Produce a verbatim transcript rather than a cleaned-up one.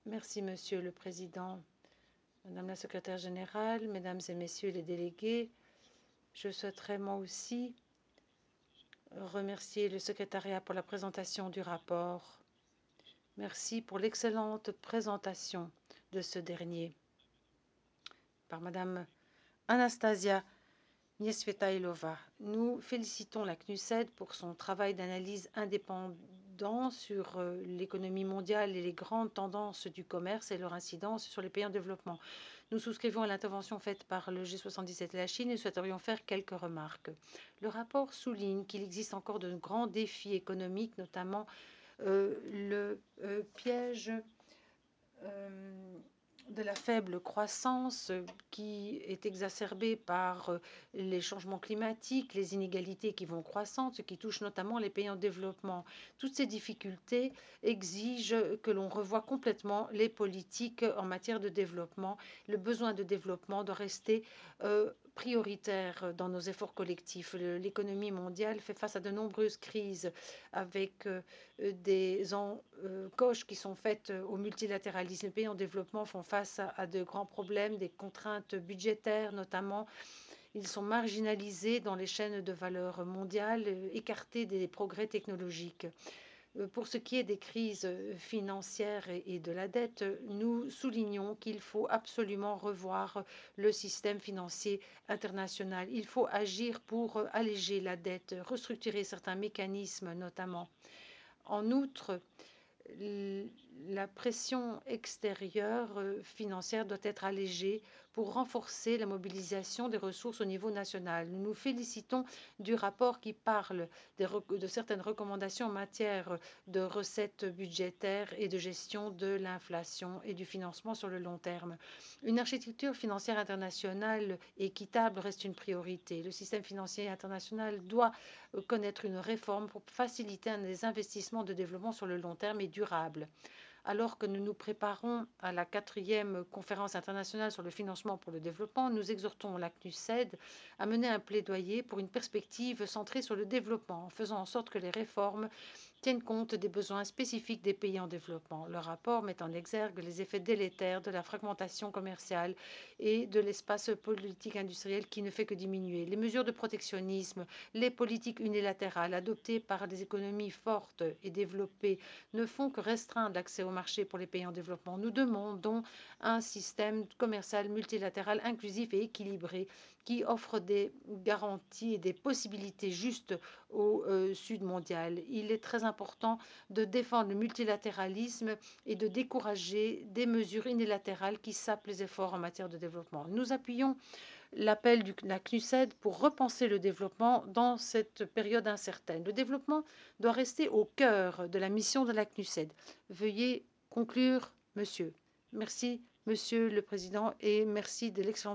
Merci, Monsieur le Président, Madame la Secrétaire générale, Mesdames et Messieurs les délégués. Je souhaiterais moi aussi remercier le secrétariat pour la présentation du rapport. Merci pour l'excellente présentation de ce dernier par Madame Anastasia Niesvetailova. Nous félicitons la C N U S E D pour son travail d'analyse indépendant sur euh, l'économie mondiale et les grandes tendances du commerce et leur incidence sur les pays en développement. Nous souscrivons à l'intervention faite par le G soixante-dix-sept et la Chine et souhaiterions faire quelques remarques. Le rapport souligne qu'il existe encore de grands défis économiques, notamment euh, le euh, piège euh, de la faible croissance euh, qui est exacerbée par euh, les changements climatiques, les inégalités qui vont croissant, ce qui touche notamment les pays en développement. Toutes ces difficultés exigent que l'on revoie complètement les politiques en matière de développement. Le besoin de développement doit rester euh, prioritaire dans nos efforts collectifs. L'économie mondiale fait face à de nombreuses crises avec euh, des encoches qui sont faites au multilatéralisme. Les pays en développement font face à, à de grands problèmes, des contraintes budgétaires notamment. Ils sont marginalisés dans les chaînes de valeur mondiales, écartés des progrès technologiques. Pour ce qui est des crises financières et de la dette, nous soulignons qu'il faut absolument revoir le système financier international. Il faut agir pour alléger la dette, restructurer certains mécanismes notamment. En outre, la pression extérieure financière doit être allégée pour renforcer la mobilisation des ressources au niveau national. Nous nous félicitons du rapport qui parle de certaines recommandations en matière de recettes budgétaires et de gestion de l'inflation et du financement sur le long terme. Une architecture financière internationale équitable reste une priorité. Le système financier international doit connaître une réforme pour faciliter des investissements de développement sur le long terme et durable. Alors que nous nous préparons à la quatrième conférence internationale sur le financement pour le développement, nous exhortons la C N U S E D à mener un plaidoyer pour une perspective centrée sur le développement, en faisant en sorte que les réformes tiennent compte des besoins spécifiques des pays en développement. Le rapport met en exergue les effets délétères de la fragmentation commerciale et de l'espace politique industriel qui ne fait que diminuer. Les mesures de protectionnisme, les politiques unilatérales adoptées par des économies fortes et développées ne font que restreindre l'accès au marché pour les pays en développement. Nous demandons un système commercial multilatéral inclusif et équilibré qui offre des garanties et des possibilités justes au euh, sud mondial. Il est très important de défendre le multilatéralisme et de décourager des mesures unilatérales qui sapent les efforts en matière de développement. Nous appuyons l'appel de la C N U S E D pour repenser le développement dans cette période incertaine. Le développement doit rester au cœur de la mission de la C N U S E D. Veuillez conclure, monsieur. Merci, Monsieur le Président, et merci de l'excellente